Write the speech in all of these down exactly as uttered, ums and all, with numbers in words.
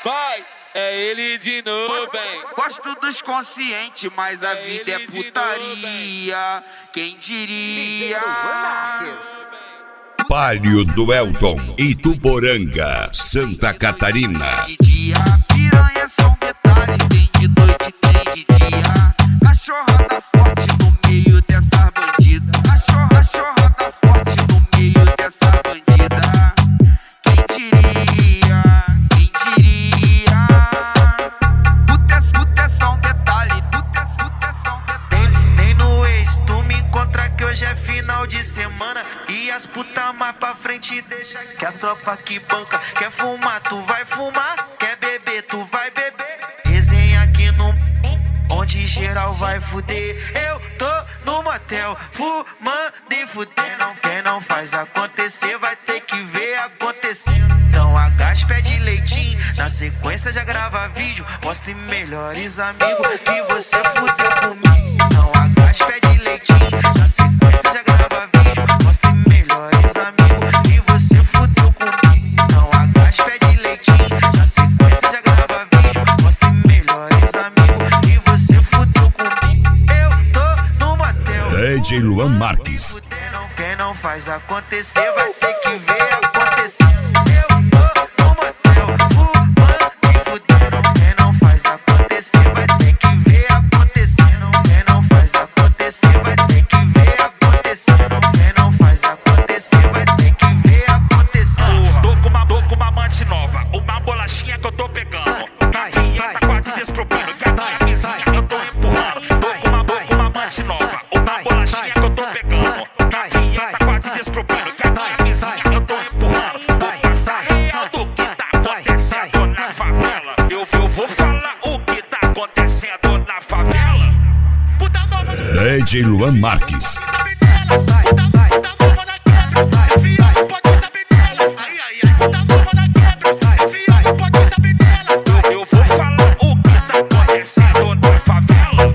Vai, é ele de novo, hein? Gosto dos conscientes, mas a vida é putaria. Quem diria? Palio do Elton, Ituporanga, Santa Catarina. De dia, piranha é só um detalhe. Tem de noite, tem de dia. Cachorrada forte no meio dessa bandida. Cachorra, cachorrada forte no meio dessa bandida. Quem diria? Quem diria? Puta, puta é só um detalhe. Puta, puta é só um detalhe. Nem, nem no ex tu me encontra que hoje é final de semana. E as puta mais pra frente deixa que a tropa que banca. Quer fumar, tu vai fumar. Quer beber, tu vai beber. Resenha aqui no onde geral vai fuder. Eu tô no motel fumando e fudendo. Quem não faz acontecer vai ter que ver acontecendo. Então agacha, pede leitinho. Na sequência já grava vídeo. Mostre melhores amigos que você fudeu comigo. Então agacha, pede leitinho. Na sequência já grava vídeo. Mostre melhores amigos que você fudeu comigo. Então agacha, pede leitinho. Na sequência já grava vídeo. Mostre melhores amigos que você fudeu comigo. Eu tô no motel D J Luan Marques. Quem não faz acontecer vai ter que ver acontecer. Eu tô no motel fumando e fudendo. Quem não faz acontecer vai ter que ver acontecendo. Quem não faz acontecer vai ter que ver acontecendo. Quem não faz acontecer vai ter que ver acontecendo. Tô com uma, tô com uma amante nova, uma bolachinha que eu tô pegando. A vinheta quase despropando, que a minha vizinha eu tô empurrando. Tô com uma, tô com uma amante nova, uma bolachinha que eu tô pegando. A vinheta quase despropando, que a minha vizinha eu tô empurrando. Vou passar real do que tá acontecendo na favela. Eu, eu vou falar o que tá acontecendo na favela. Puta nova D J Luan Marques. Eu vou falar o que tá acontecendo na favela.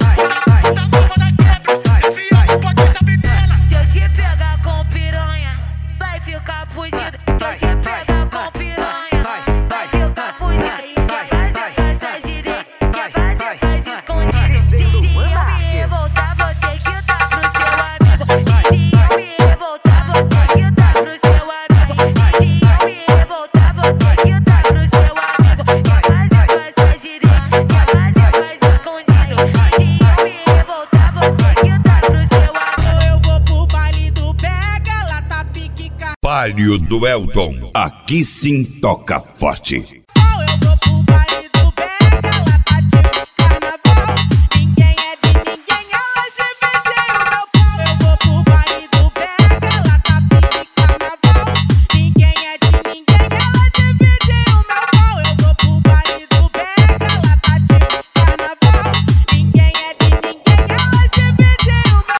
Se eu te pegar com piranha, vai ficar fudido. Se eu te pegar com piranha, vai ficar fudido. Quer fazer, faz direito. Quer fazer, faz escondido. Se eu me revoltar, vou ter que dar pro seu amigo. Se eu me revoltar, vou ter que dar pro seu amigo. Se eu me revoltar, vou ter que dar pro seu amigo. Quer fazer, faz direito. Quer fazer, faz escondido. Se eu me revoltar, vou ter que dar pro seu amigo. Eu vou pro baile do Pega, ela tá pique. Palio do Elton, aqui sim toca forte.